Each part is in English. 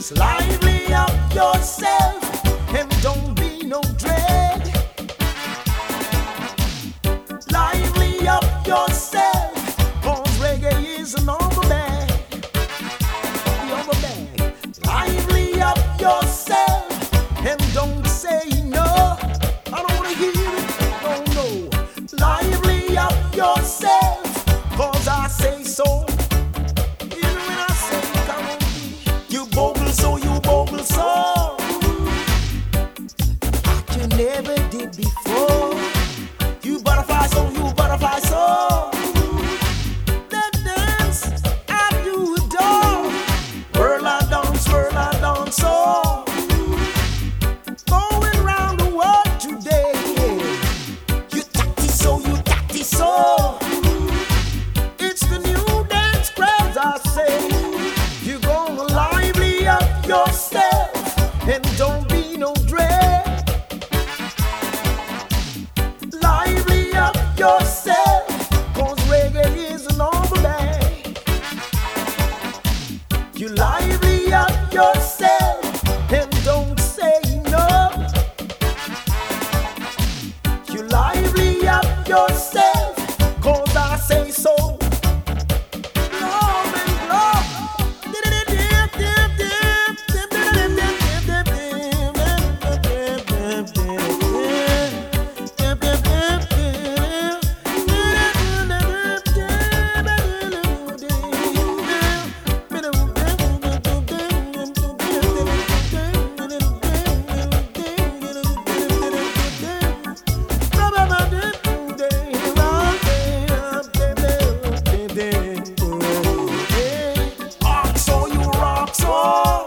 Just lively up yourself and don't be no dread. Lively up yourself, cause reggae is an overbag. The overbag. Lively up yourself and don't say no. I don't wanna hear it, oh no. Lively up yourself, cause I say so. Even when I say come on, you bogle so, you bogle so. Like you never did before. You butterfly so, you butterfly so. That dance I do adore. Whirl I dance so. Going round the world today. You tacty so, you tacty so. It's the new dance craze, I say. You gonna lively up yourself and don't be no dread. Lively up yourself, cause reggae is an overbag. You lively up yourself and don't say no. You lively up yourself, cause I say so. Love and love. Rock so, you rock so.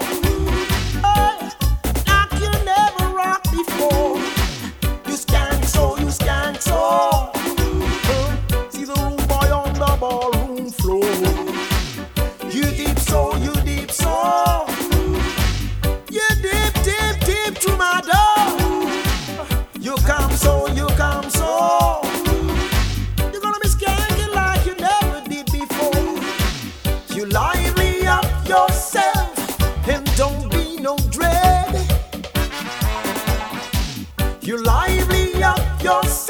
Like you never rocked before. You skank so, you skank so. See the room boy on the ballroom floor. You deep so, you deep so. You deep, deep, deep through my door. You come so, you come so. You're gonna be skanking like you never did before. You lively up yourself and don't be no dread. You lively up yourself.